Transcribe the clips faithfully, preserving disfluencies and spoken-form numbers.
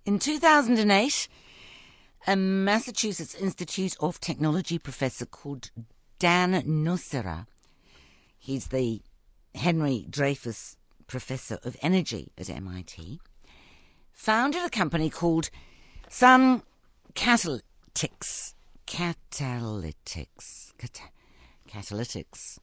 In two thousand eight, a Massachusetts Institute of Technology professor called Dan Nocera, he's the Henry Dreyfus Professor of Energy at M I T, founded a company called Sun Catalytics. Catalytics. Cat- Catalytics.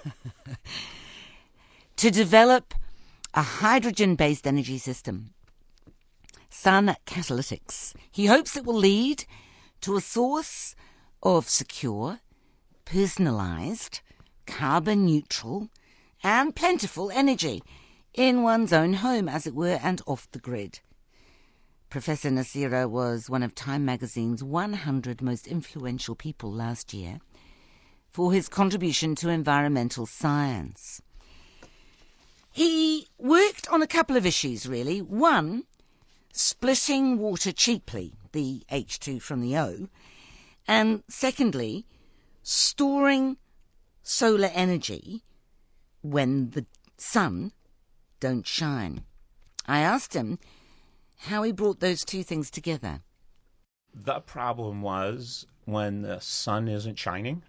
to develop a hydrogen-based energy system. Sun Catalytics. He hopes it will lead to a source of secure, personalised, carbon-neutral and plentiful energy in one's own home, as it were, and off the grid. Professor Nocera was one of Time magazine's one hundred most influential people last year for his contribution to environmental science. He worked on a couple of issues, really. One, splitting water cheaply, the H two from the O, and secondly, storing solar energy when the sun don't shine. I asked him how he brought those two things together. The problem was when the sun isn't shining,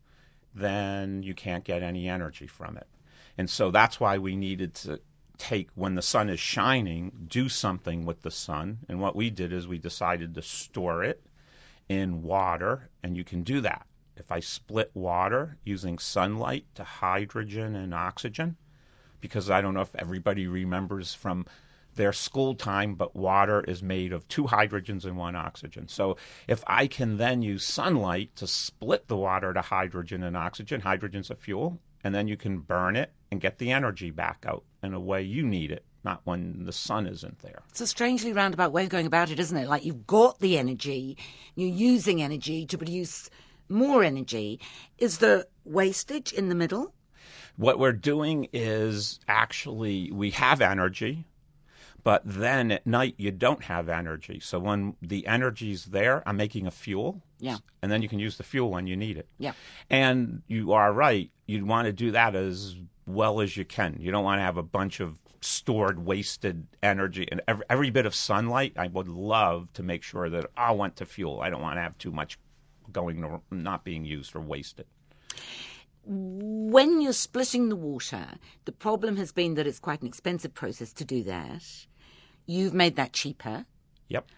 then you can't get any energy from it. And so that's why we needed to take, when the sun is shining, do something with the sun. And what we did is we decided to store it in water, and you can do that. If I split water using sunlight to hydrogen and oxygen, because I don't know if everybody remembers from their school time, but water is made of two hydrogens and one oxygen. So if I can then use sunlight to split the water to hydrogen and oxygen, hydrogen's a fuel, and then you can burn it and get the energy back out in a way you need it, not when the sun isn't there. It's a strangely roundabout way of going about it, isn't it? Like you've got the energy, you're using energy to produce more energy. Is there wastage in the middle? What we're doing is actually we have energy, but then at night you don't have energy. So when the energy's there, I'm making a fuel. Yeah. And then you can use the fuel when you need it. Yeah. And you are right. You'd want to do that as well as you can. You don't want to have a bunch of stored, wasted energy. And every, every bit of sunlight, I would love to make sure that I went to fuel. I don't want to have too much going to not being used or wasted. When you're splitting the water, the problem has been that it's quite an expensive process to do that. You've made that cheaper. Yep.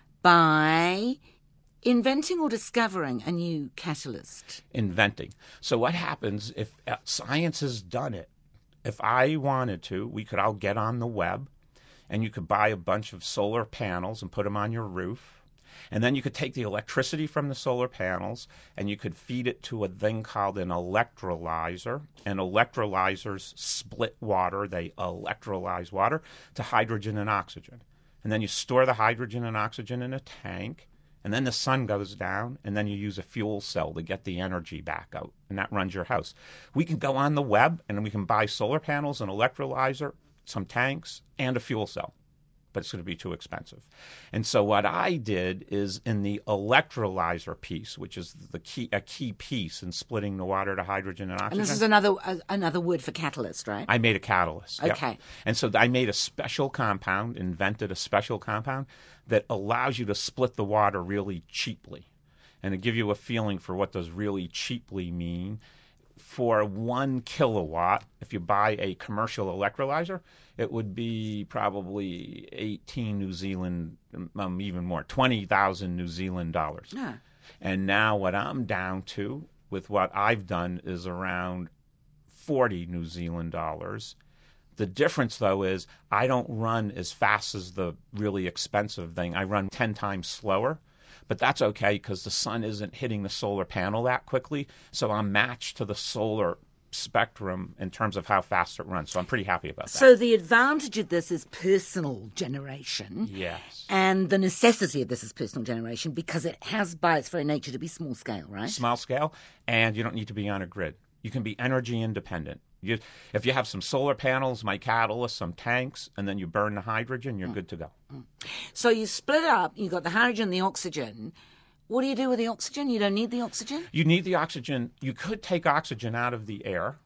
By inventing or discovering a new catalyst. Inventing. So what happens if uh, science has done it? If I wanted to, we could all get on the web, and you could buy a bunch of solar panels and put them on your roof. And then you could take the electricity from the solar panels and you could feed it to a thing called an electrolyzer. And electrolyzers split water. They electrolyze water to hydrogen and oxygen. And then you store the hydrogen and oxygen in a tank. And then the sun goes down, and then you use a fuel cell to get the energy back out. And that runs your house. We can go on the web, and we can buy solar panels, an electrolyzer, some tanks, and a fuel cell. But it's going to be too expensive. And so what I did is in the electrolyzer piece, which is the key, a key piece in splitting the water to hydrogen and oxygen. And this is another uh, another word for catalyst, right? I made a catalyst. Okay. Yep. And so I made a special compound, invented a special compound that allows you to split the water really cheaply. And to give you a feeling for what does really cheaply mean, for one kilowatt, if you buy a commercial electrolyzer, it would be probably eighteen New Zealand, um, even more, twenty thousand New Zealand dollars. Yeah. And now what I'm down to with what I've done is around forty New Zealand dollars. The difference, though, is I don't run as fast as the really expensive thing. I run ten times slower. But that's okay because the sun isn't hitting the solar panel that quickly. So I'm matched to the solar spectrum in terms of how fast it runs. So I'm pretty happy about that. So the advantage of this is personal generation. Yes. And the necessity of this is personal generation because it has by its very nature to be small scale, right? Small scale, and you don't need to be on a grid. You can be energy independent. You, if you have some solar panels, my catalyst, some tanks, and then you burn the hydrogen, you're mm. good to go. Mm. So you split it up, you've got the hydrogen, the oxygen. What do you do with the oxygen? You don't need the oxygen? You need the oxygen. You could take oxygen out of the air,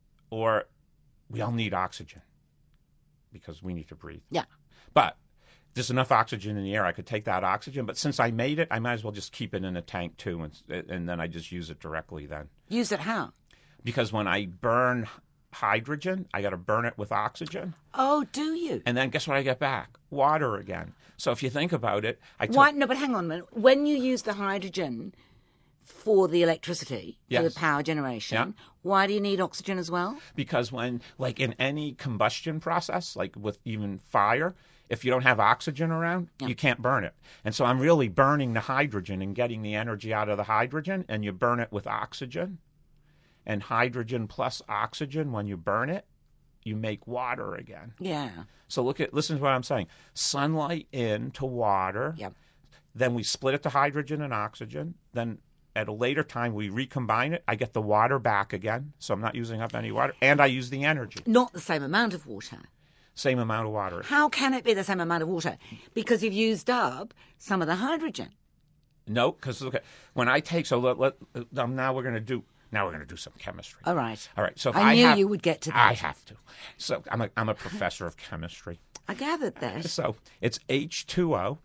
or we all need oxygen because we need to breathe. Yeah. But there's enough oxygen in the air. I could take that oxygen, but since I made it, I might as well just keep it in a tank too, and, and then I just use it directly then. Use it how? Because when I burn hydrogen, I got to burn it with oxygen. Oh, do you? And then guess what I get back? Water again. So if you think about it, I took... Why, no, but hang on a minute. When you use the hydrogen for the electricity, yes. for the power generation, yeah. why do you need oxygen as well? Because when, like in any combustion process, like with even fire, if you don't have oxygen around, yeah. you can't burn it. And so I'm really burning the hydrogen and getting the energy out of the hydrogen, and you burn it with oxygen. And hydrogen plus oxygen, when you burn it, you make water again. Yeah. So look at, listen to what I'm saying. Sunlight into water. Yep. Then we split it to hydrogen and oxygen. Then at a later time, we recombine it. I get the water back again, so I'm not using up any water. And I use the energy. Not the same amount of water. Same amount of water. How can it be the same amount of water? Because you've used up some of the hydrogen. No, because look, when I take, so let, let, um, now we're going to do, now we're going to do some chemistry. All right. All right. So if I I knew have, you would get to that. I have to. So I'm a, I'm a professor of chemistry. I gathered that. So it's H two O.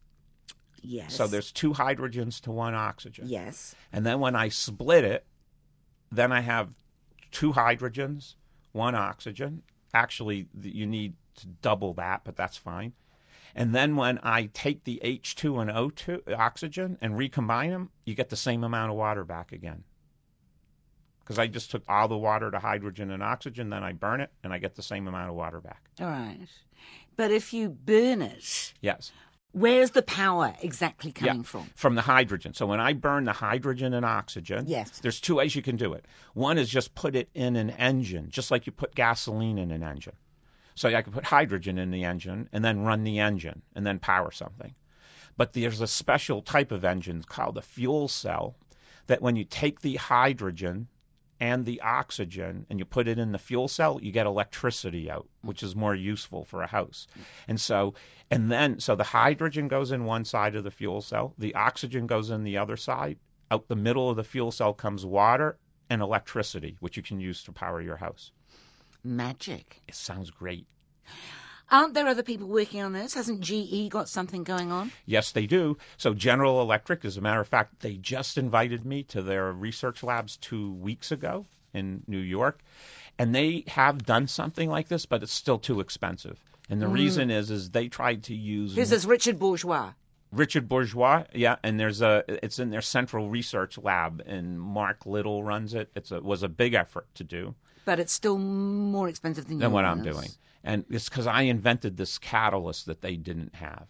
Yes. So there's two hydrogens to one oxygen. Yes. And then when I split it, then I have two hydrogens, one oxygen. Actually, you need to double that, but that's fine. And then when I take the H two and O two oxygen and recombine them, you get the same amount of water back again. Because I just took all the water to hydrogen and oxygen, then I burn it, and I get the same amount of water back. All right. But if you burn it, yes. Where's the power exactly coming yeah, from? From the hydrogen. So when I burn the hydrogen and oxygen, yes. there's two ways you can do it. One is just put it in an engine, just like you put gasoline in an engine. So I could put hydrogen in the engine and then run the engine and then power something. But there's a special type of engine called a fuel cell that when you take the hydrogen and the oxygen and you put it in the fuel cell, you get electricity out, which is more useful for a house. And so, and then, so the hydrogen goes in one side of the fuel cell, the oxygen goes in the other side. Out the middle of the fuel cell comes water and electricity, which you can use to power your house. Magic. It sounds great. Aren't there other people working on this? Hasn't G E got something going on? Yes, they do. So General Electric, as a matter of fact, they just invited me to their research labs two weeks ago in New York. And they have done something like this, but it's still too expensive. And the mm. reason is, is they tried to use... Who's this Richard Bourgeois? Richard Bourgeois, yeah, and there's a it's in their central research lab, and Mark Little runs it. It's a, was a big effort to do. But it's still more expensive than, than what ones. I'm doing. And it's because I invented this catalyst that they didn't have.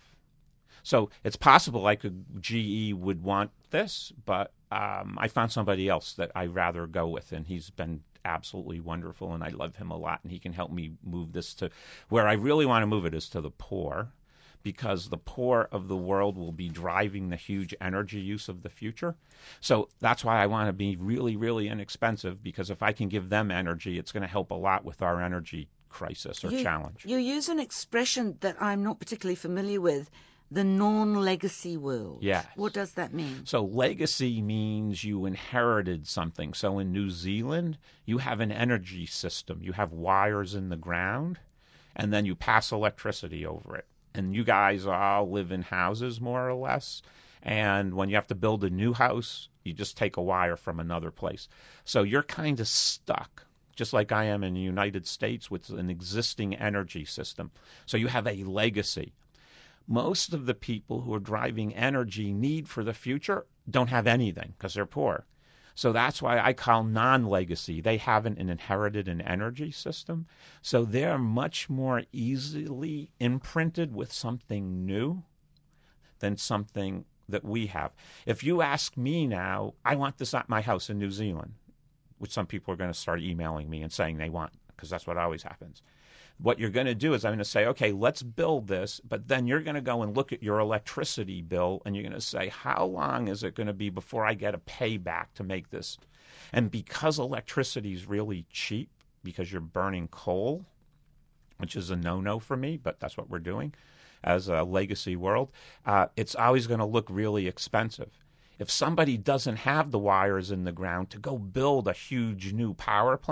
So it's possible like a G E would want this, but um, I found somebody else that I'd rather go with, and he's been absolutely wonderful, and I love him a lot, and he can help me move this to where I really want to move it is to the poor, because the poor of the world will be driving the huge energy use of the future. So that's why I want to be really, really inexpensive, because if I can give them energy, it's going to help a lot with our energy crisis or you, challenge. You use an expression that I'm not particularly familiar with, the non-legacy world. Yes. What does that mean? So legacy means you inherited something. So in New Zealand, you have an energy system. You have wires in the ground, and then you pass electricity over it. And you guys all live in houses, more or less. And when you have to build a new house, you just take a wire from another place. So you're kind of stuck, just like I am in the United States with an existing energy system. So you have a legacy. Most of the people who are driving energy need for the future don't have anything because they're poor. So that's why I call non-legacy. They haven't inherited an energy system. So they're much more easily imprinted with something new than something that we have. If you ask me now, I want this at my house in New Zealand, which some people are going to start emailing me and saying they want, because that's what always happens. What you're going to do is I'm going to say, okay, let's build this, but then you're going to go and look at your electricity bill, and you're going to say, how long is it going to be before I get a payback to make this? And because electricity is really cheap, because you're burning coal, which is a no-no for me, but that's what we're doing as a legacy world, uh, it's always going to look really expensive. If somebody doesn't have the wires in the ground to go build a huge new power plant,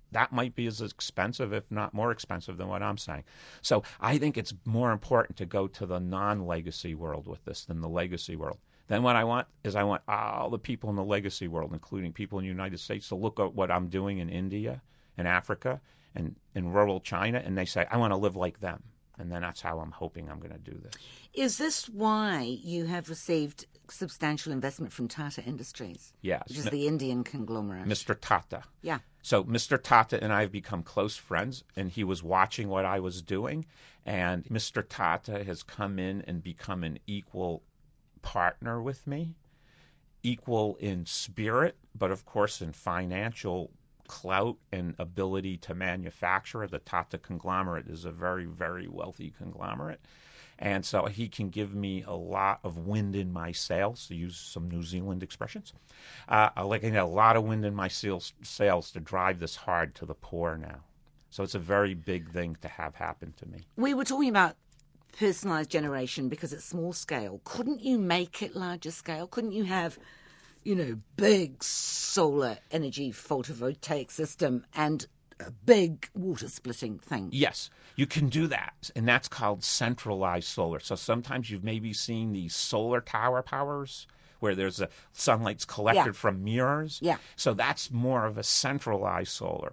that might be as expensive, if not more expensive, than what I'm saying. So I think it's more important to go to the non-legacy world with this than the legacy world. Then what I want is I want all the people in the legacy world, including people in the United States, to look at what I'm doing in India and Africa and in rural China, and they say, I want to live like them. And then that's how I'm hoping I'm going to do this. Is this why you have received substantial investment from Tata Industries? Yes. Which is the Indian conglomerate. Mister Tata. Yeah. So Mister Tata and I have become close friends, and he was watching what I was doing. And Mister Tata has come in and become an equal partner with me, equal in spirit, but of course in financial clout and ability to manufacture. The Tata conglomerate is a very, very wealthy conglomerate. And so he can give me a lot of wind in my sails, to use some New Zealand expressions. Uh, like I get a lot of wind in my sails, sails to drive this hard to the poor now. So it's a very big thing to have happen to me. We were talking about personalised generation because it's small scale. Couldn't you make it larger scale? Couldn't you have, you know, big solar energy photovoltaic system and a big water splitting thing? Yes, you can do that, and that's called centralized solar. So sometimes you've maybe seen these solar tower powers where there's a sunlight's collected Yeah. from mirrors. Yeah. So that's more of a centralized solar,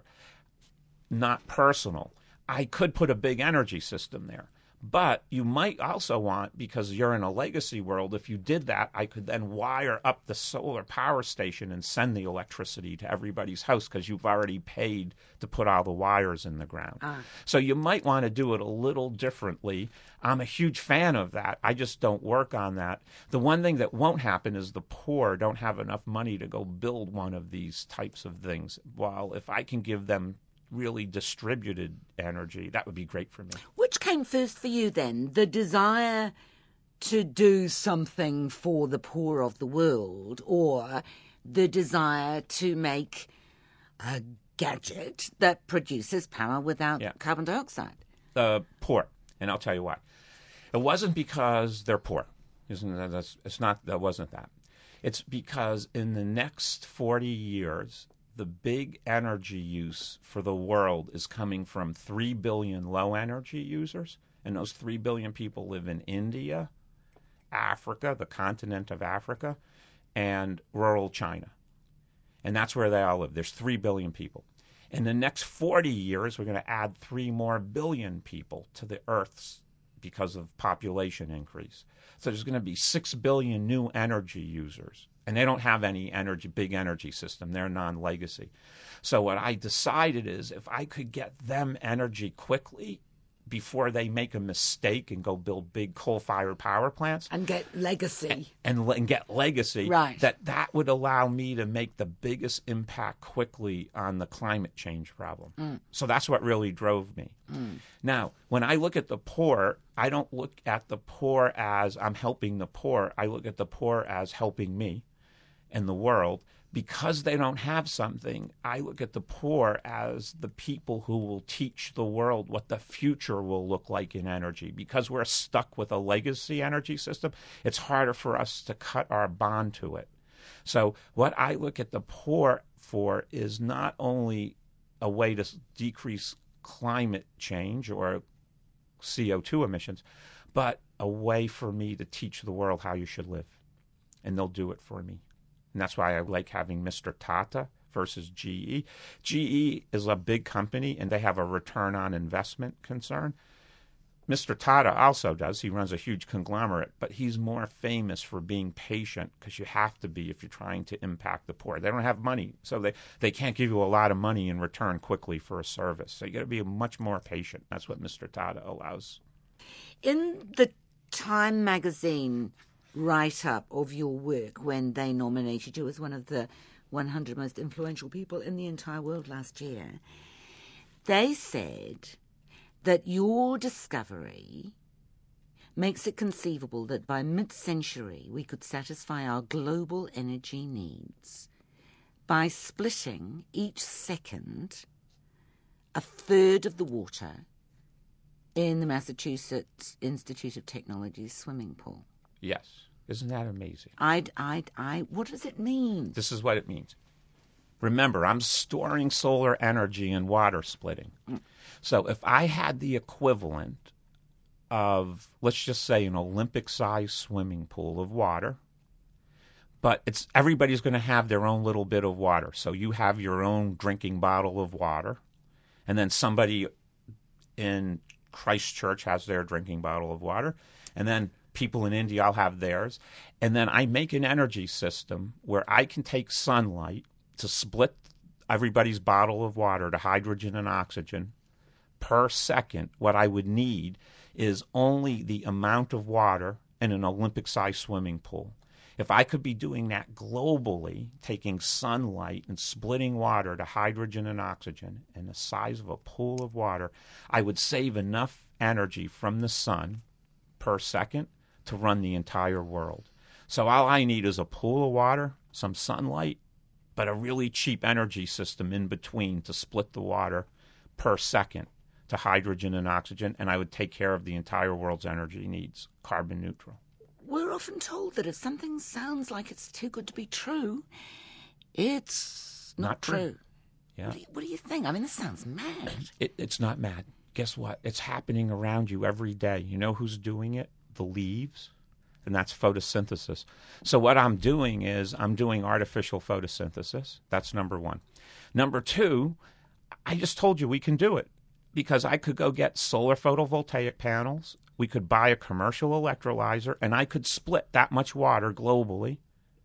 not personal. I could put a big energy system there. But you might also want, because you're in a legacy world, if you did that, I could then wire up the solar power station and send the electricity to everybody's house because you've already paid to put all the wires in the ground. Ah. So you might want to do it a little differently. I'm a huge fan of that. I just don't work on that. The one thing that won't happen is the poor don't have enough money to go build one of these types of things. While if I can give them really distributed energy, that would be great for me. Which came first for you then? The desire to do something for the poor of the world, or the desire to make a gadget that produces power without Yeah. carbon dioxide? The poor, and I'll tell you why. It wasn't because they're poor. Isn't that, that's, it's not, that wasn't that. It's because in the next forty years, the big energy use for the world is coming from three billion low energy users, and those three billion people live in India, Africa, the continent of Africa, and rural China. And that's where they all live. There's three billion people. In the next forty years, we're going to add three more billion people to the Earth's because of population increase. So there's going to be six billion new energy users. And they don't have any energy, big energy system. They're non-legacy. So what I decided is if I could get them energy quickly before they make a mistake and go build big coal-fired power plants. And get legacy. And, and, and get legacy. Right. That that would allow me to make the biggest impact quickly on the climate change problem. Mm. So that's what really drove me. Mm. Now, when I look at the poor, I don't look at the poor as I'm helping the poor. I look at the poor as helping me and the world. Because they don't have something, I look at the poor as the people who will teach the world what the future will look like in energy. Because we're stuck with a legacy energy system, it's harder for us to cut our bond to it. So what I look at the poor for is not only a way to decrease climate change or C O two emissions, but a way for me to teach the world how you should live. And they'll do it for me. And that's why I like having Mister Tata versus G E. G E is a big company, and they have a return on investment concern. Mister Tata also does. He runs a huge conglomerate, but he's more famous for being patient because you have to be if you're trying to impact the poor. They don't have money, so they, they can't give you a lot of money in return quickly for a service. So you got to be much more patient. That's what Mister Tata allows. In the Time magazine write-up of your work when they nominated you as one of the one hundred most influential people in the entire world last year, they said that your discovery makes it conceivable that by mid-century we could satisfy our global energy needs by splitting each second a third of the water in the Massachusetts Institute of Technology's swimming pool. Yes. Isn't that amazing? I, I, I, what does it mean? This is what it means. Remember, I'm storing solar energy in water splitting. So if I had the equivalent of, let's just say, an Olympic-sized swimming pool of water, but it's everybody's going to have their own little bit of water. So you have your own drinking bottle of water, and then somebody in Christchurch has their drinking bottle of water, and then people in India will have theirs. And then I make an energy system where I can take sunlight to split everybody's bottle of water to hydrogen and oxygen per second. What I would need is only the amount of water in an Olympic-sized swimming pool. If I could be doing that globally, taking sunlight and splitting water to hydrogen and oxygen in the size of a pool of water, I would save enough energy from the sun per second to run the entire world. So all I need is a pool of water, some sunlight, but a really cheap energy system in between to split the water per second to hydrogen and oxygen, and I would take care of the entire world's energy needs, carbon neutral. We're often told that if something sounds like it's too good to be true, it's not, Not true. true. Yeah. What do, you, what do you think? I mean, this sounds mad. It, it's not mad. Guess what? It's happening around you every day. You know who's doing it? The leaves. And that's photosynthesis. So what I'm doing is I'm doing artificial photosynthesis. That's number one. Number two, I just told you we can do it because I could go get solar photovoltaic panels. We could buy a commercial electrolyzer, and I could split that much water globally.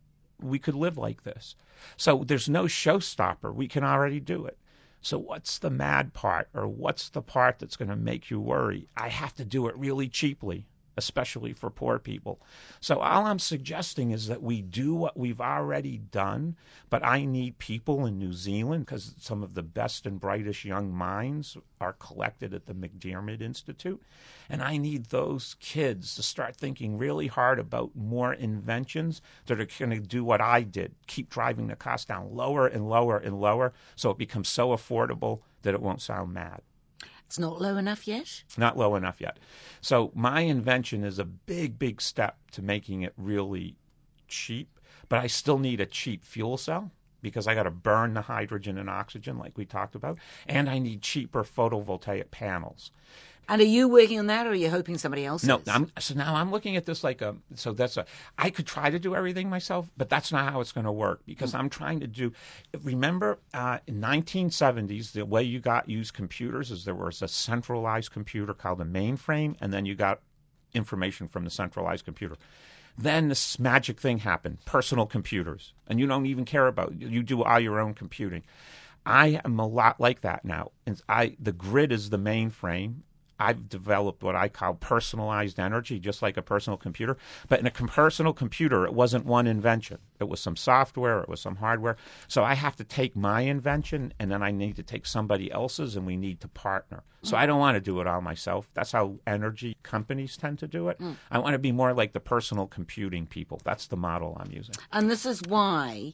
We could live like this. So there's no showstopper. We can already do it. So what's the mad part, or what's the part that's going to make you worry? I have to do it really cheaply, especially for poor people. So all I'm suggesting is that we do what we've already done, but I need people in New Zealand, because some of the best and brightest young minds are collected at the McDermott Institute, and I need those kids to start thinking really hard about more inventions that are going to do what I did, keep driving the cost down lower and lower and lower so it becomes so affordable that it won't sound mad. It's not low enough yet? Not low enough yet. So my invention is a big, big step to making it really cheap, but I still need a cheap fuel cell because I got to burn the hydrogen and oxygen like we talked about, and I need cheaper photovoltaic panels. And are you working on that, or are you hoping somebody else No, is? I'm, so now I'm looking at this like a, so that's a, I could try to do everything myself, but that's not how it's going to work because I'm trying to do, remember uh, in nineteen seventies, the way you got used computers is there was a centralized computer called a mainframe, and then you got information from the centralized computer. Then this magic thing happened, personal computers, and you don't even care about, you do all your own computing. I am a lot like that now. And I, the grid is the mainframe. I've developed what I call personalized energy, just like a personal computer. But in a com- personal computer, it wasn't one invention. It was some software, it was some hardware. So I have to take my invention, and then I need to take somebody else's, and we need to partner. So I don't want to do it all myself. That's how energy companies tend to do it. Mm. I want to be more like the personal computing people. That's the model I'm using. And this is why,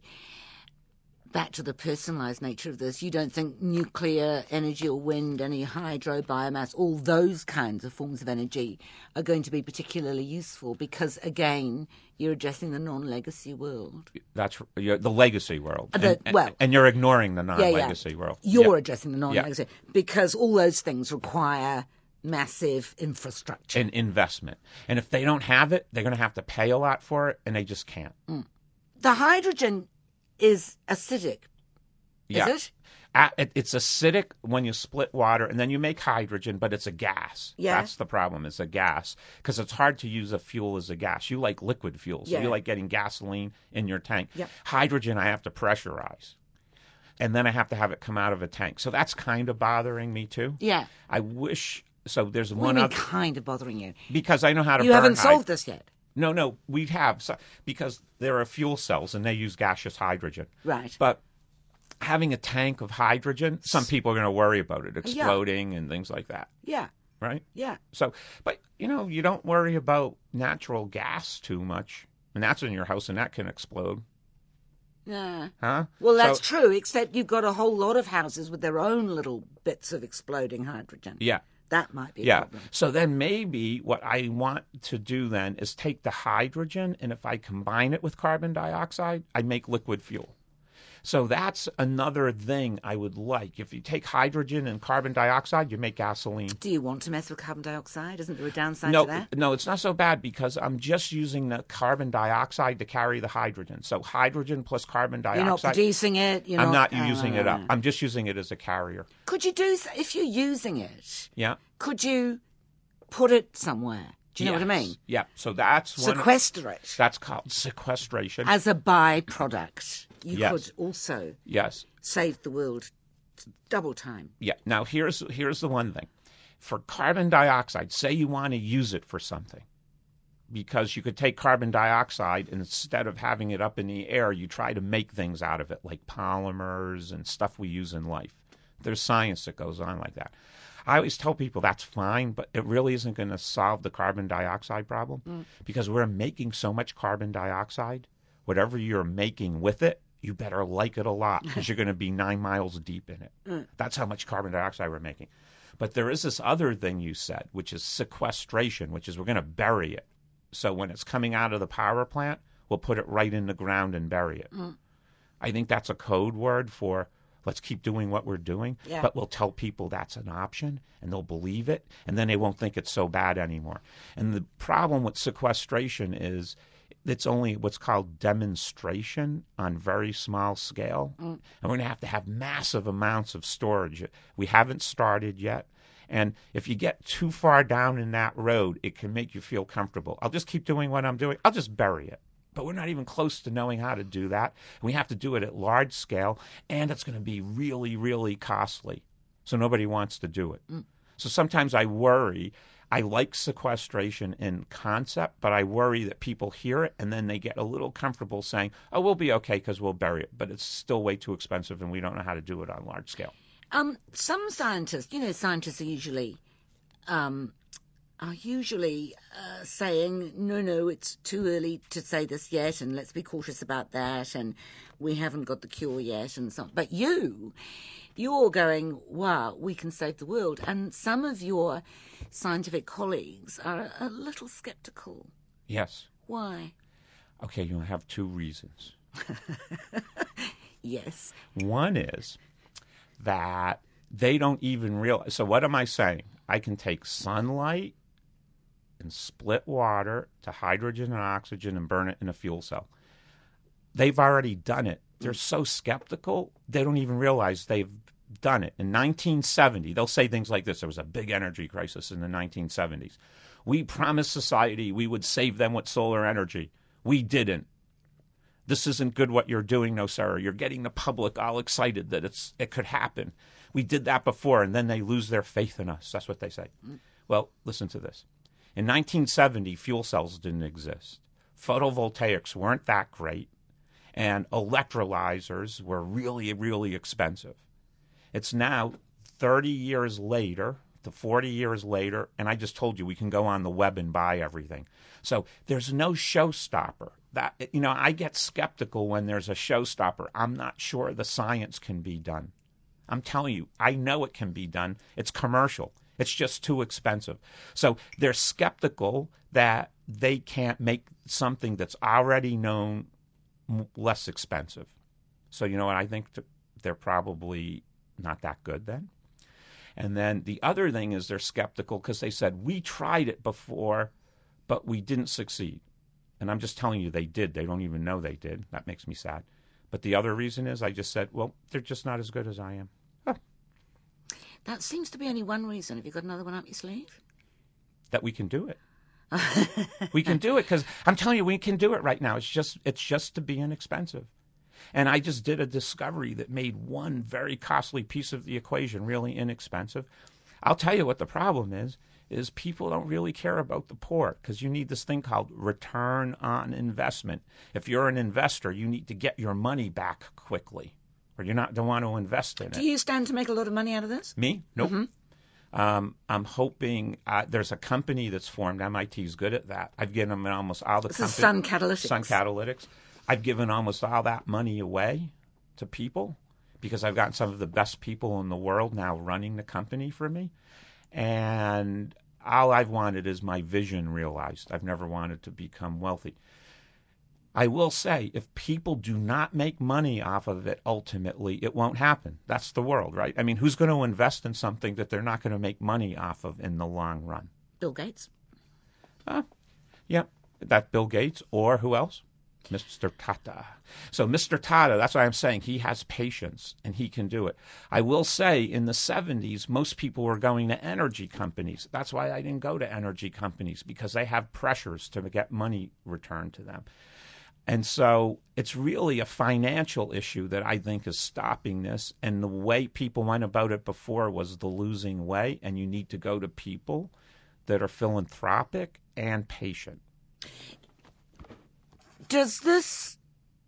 back to the personalised nature of this, you don't think nuclear energy or wind, any hydro, biomass, all those kinds of forms of energy are going to be particularly useful because, again, you're addressing the non-legacy world. That's you're, the legacy world. The, and, well, and you're ignoring the non-legacy yeah, yeah. world. You're yeah. addressing the non-legacy yeah. because all those things require massive infrastructure. And investment. And if they don't have it, they're going to have to pay a lot for it, and they just can't. Mm. The hydrogen is acidic, yeah. is it? Uh, it? It's acidic when you split water, and then you make hydrogen, but it's a gas. Yeah. That's the problem, it's a gas, because it's hard to use a fuel as a gas. You like liquid fuel, so yeah. you like getting gasoline in your tank. Yep. Hydrogen I have to pressurize, and then I have to have it come out of a tank. So that's kind of bothering me, too. Yeah. I wish, so there's what one do you other. mean kind of bothering you? Because I know how to You burn haven't hyd- solved this yet. No, no, we have, so, because there are fuel cells, and they use gaseous hydrogen. Right. But having a tank of hydrogen, some people are going to worry about it exploding yeah. and things like that. Yeah. Right? Yeah. So, but, you know, you don't worry about natural gas too much. And that's in your house, and that can explode. Yeah. Huh? Well, that's so, true, except you've got a whole lot of houses with their own little bits of exploding hydrogen. Yeah. That might be a yeah. problem. So then maybe what I want to do then is take the hydrogen, and if I combine it with carbon dioxide, I make liquid fuel. So that's another thing I would like. If you take hydrogen and carbon dioxide, you make gasoline. Do you want to mess with carbon dioxide? Isn't there a downside No, to that? no, it's not so bad because I'm just using the carbon dioxide to carry the hydrogen. So hydrogen plus carbon dioxide. You're not producing it. You're I'm not, not using uh, it up. I'm just using it as a carrier. Could you do, if you're using it, Yeah. could you put it somewhere? Do you know Yes. what I mean? Yeah. So that's one. Sequester it That's called sequestration. as a byproduct. You Yes. could also Yes. save the world double time. Yeah. Now here's here's the one thing. For carbon dioxide, say you want to use it for something. Because you could take carbon dioxide and instead of having it up in the air, you try to make things out of it, like polymers and stuff we use in life. There's science that goes on like that. I always tell people that's fine, but it really isn't going to solve the carbon dioxide problem mm. because we're making so much carbon dioxide. Whatever you're making with it, you better like it a lot because you're going to be nine miles deep in it. Mm. That's how much carbon dioxide we're making. But there is this other thing you said, which is sequestration, which is we're going to bury it. So when it's coming out of the power plant, we'll put it right in the ground and bury it. Mm. I think that's a code word for let's keep doing what we're doing, yeah. but we'll tell people that's an option, and they'll believe it, and then they won't think it's so bad anymore. And the problem with sequestration is it's only what's called demonstration on very small scale, mm. and we're going to have to have massive amounts of storage. We haven't started yet, and if you get too far down in that road, it can make you feel comfortable. I'll just keep doing what I'm doing. I'll just bury it. But we're not even close to knowing how to do that. We have to do it at large scale, and it's going to be really, really costly. So nobody wants to do it. Mm. So sometimes I worry. I like sequestration in concept, but I worry that people hear it, and then they get a little comfortable saying, oh, we'll be okay because we'll bury it. But it's still way too expensive, and we don't know how to do it on large scale. Um, some scientists, you know, scientists are usually... Um, are usually uh, saying, no, no, it's too early to say this yet, and let's be cautious about that, and we haven't got the cure yet, and so on. But you, you're going, wow, we can save the world. And some of your scientific colleagues are a little skeptical. Yes. Why? Okay, you have two reasons. Yes. One is that they don't even realize. So what am I saying? I can take sunlight and split water to hydrogen and oxygen and burn it in a fuel cell. They've already done it. They're so skeptical, they don't even realize they've done it. In nineteen seventy, they'll say things like this. There was a big energy crisis in the nineteen seventies. We promised society we would save them with solar energy. We didn't. This isn't good what you're doing, no, Sarah. You're getting the public all excited that it's it could happen. We did that before, and then they lose their faith in us. That's what they say. Mm. Well, listen to this. In nineteen seventy, fuel cells didn't exist. Photovoltaics weren't that great, and electrolyzers were really, really expensive. It's now thirty years later to forty years later, and I just told you we can go on the web and buy everything. So there's no showstopper. That, you know, I get skeptical when there's a showstopper. I'm not sure the science can be done. I'm telling you, I know it can be done. It's commercial. It's just too expensive. So they're skeptical that they can't make something that's already known less expensive. So, you know what? I think they're probably not that good then. And then the other thing is they're skeptical because they said, we tried it before, but we didn't succeed. And I'm just telling you they did. They don't even know they did. That makes me sad. But the other reason is I just said, well, they're just not as good as I am. Huh. That seems to be only one reason. Have you got another one up your sleeve? That we can do it. We can do it because I'm telling you, we can do it right now. It's just it's just to be inexpensive. And I just did a discovery that made one very costly piece of the equation really inexpensive. I'll tell you what the problem is, is people don't really care about the poor because you need this thing called return on investment. If you're an investor, you need to get your money back quickly or you're not don't want to invest in it. Do you stand to make a lot of money out of this? Me? Nope. Mm-hmm. Um, I'm hoping uh, there's a company that's formed. M I T is good at that. I've given them almost all the this company. is Sun Catalytics. Sun Catalytics. I've given almost all that money away to people because I've gotten some of the best people in the world now running the company for me. And all I've wanted is my vision realized. I've never wanted to become wealthy. I will say, if people do not make money off of it, ultimately, it won't happen. That's the world, right? I mean, who's going to invest in something that they're not going to make money off of in the long run? Bill Gates. Uh, yeah, that Bill Gates, or who else? Mister Tata. So Mister Tata, that's why I'm saying he has patience and he can do it. I will say in the seventies, most people were going to energy companies. That's why I didn't go to energy companies, because they have pressures to get money returned to them. And so it's really a financial issue that I think is stopping this. And the way people went about it before was the losing way. And you need to go to people that are philanthropic and patient. Does this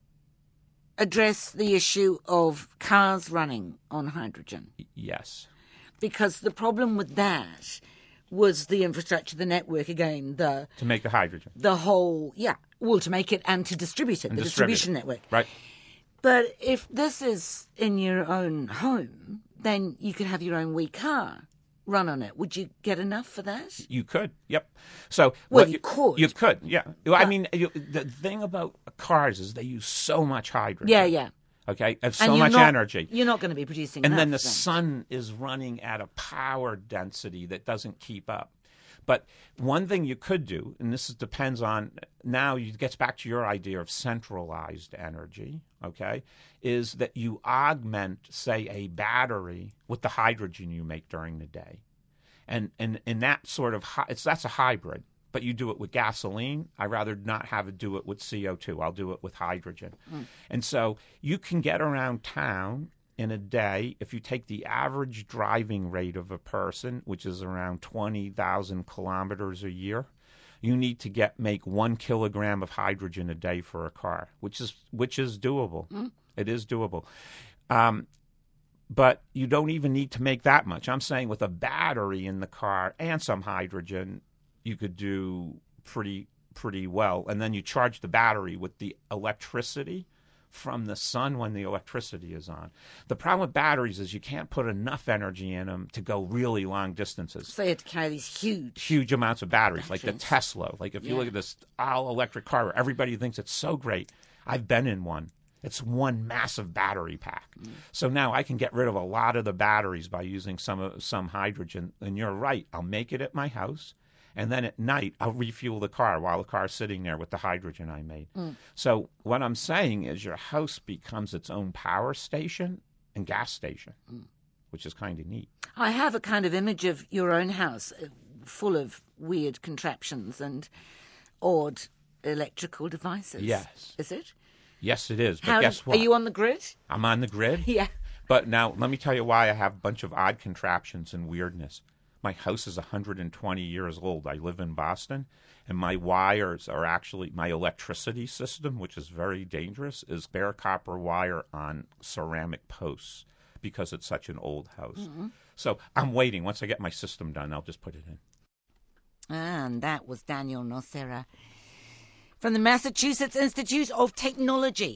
address the issue of cars running on hydrogen? Yes. Because the problem with that was the infrastructure, the network, again, the... To make the hydrogen. The whole, yeah, well, to make it and to distribute it, and the distribute distribution it. network. Right. But if this is in your own home, then you could have your own wee car run on it. Would you get enough for that? You could, yep. So well, what you, you could. You could, yeah. Well, I mean, you, the thing about cars is they use so much hydrogen. Yeah, yeah. Okay, and and so much not, energy. You're not going to be producing and enough. then the then. sun is running at a power density that doesn't keep up. But one thing you could do, and this is, depends on, now it gets back to your idea of centralized energy, okay, is that you augment, say, a battery with the hydrogen you make during the day. And and, and that sort of, it's that's a hybrid, but you do it with gasoline. I'd rather not have it do it with C O two. I'll do it with hydrogen. Mm. And so you can get around town in a day, if you take the average driving rate of a person, which is around twenty thousand kilometers a year, you need to get make one kilogram of hydrogen a day for a car, which is which is doable. Mm. It is doable. Um, but you don't even need to make that much. I'm saying with a battery in the car and some hydrogen, you could do pretty pretty well. And then you charge the battery with the electricity from the sun when the electricity is on. The problem with batteries is you can't put enough energy in them to go really long distances. So you have to carry these huge... Huge amounts of batteries, batteries. like the Tesla. Like if you yeah. look at this all-electric car, where everybody thinks it's so great. I've been in one. It's one massive battery pack. Mm. So now I can get rid of a lot of the batteries by using some some hydrogen. And you're right. I'll make it at my house. And then at night, I'll refuel the car while the car's sitting there with the hydrogen I made. Mm. So what I'm saying is your house becomes its own power station and gas station, mm. which is kind of neat. I have a kind of image of your own house full of weird contraptions and odd electrical devices. Yes. Is it? Yes, it is. But How, guess what? Are you on the grid? I'm on the grid. Yeah. But now let me tell you why I have a bunch of odd contraptions and weirdness. My house is one hundred twenty years old. I live in Boston, and my wires are actually, my electricity system, which is very dangerous, is bare copper wire on ceramic posts because it's such an old house. Mm-hmm. So I'm waiting. Once I get my system done, I'll just put it in. And that was Daniel Nocera from the Massachusetts Institute of Technology.